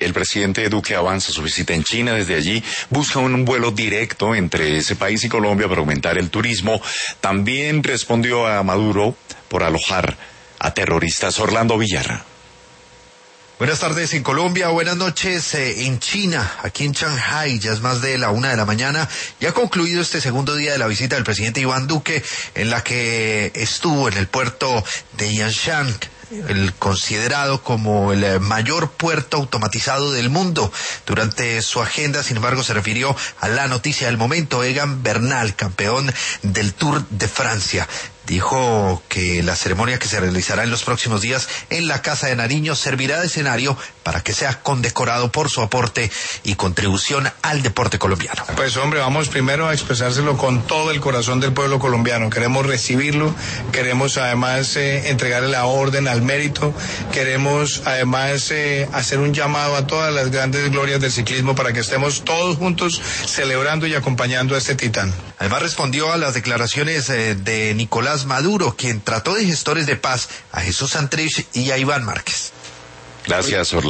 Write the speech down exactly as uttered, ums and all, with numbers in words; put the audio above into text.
el presidente Duque avanza su visita en China. Desde allí busca un vuelo directo entre ese país y Colombia para aumentar el turismo. También respondió a Maduro por alojar a terroristas. Orlando Villarra. Buenas tardes en Colombia, buenas noches eh, en China, aquí en Shanghái, ya es más de la una de la mañana, ya ha concluido este segundo día de la visita del presidente Iván Duque, en la que estuvo en el puerto de Yangshan, el considerado como el mayor puerto automatizado del mundo. Durante su agenda, sin embargo, se refirió a la noticia del momento. Egan Bernal, campeón del Tour de Francia, dijo que la ceremonia que se realizará en los próximos días en la Casa de Nariño servirá de escenario para que sea condecorado por su aporte y contribución al deporte colombiano. Pues hombre, vamos primero a expresárselo con todo el corazón del pueblo colombiano. Queremos recibirlo, queremos además eh, entregarle la orden al mérito, queremos además eh, hacer un llamado a todas las grandes glorias del ciclismo para que estemos todos juntos celebrando y acompañando a este titán. Además respondió a las declaraciones eh, de Nicolás Maduro, quien trató de gestores de paz a Jesús Santrich y a Iván Márquez. Gracias, Orlando.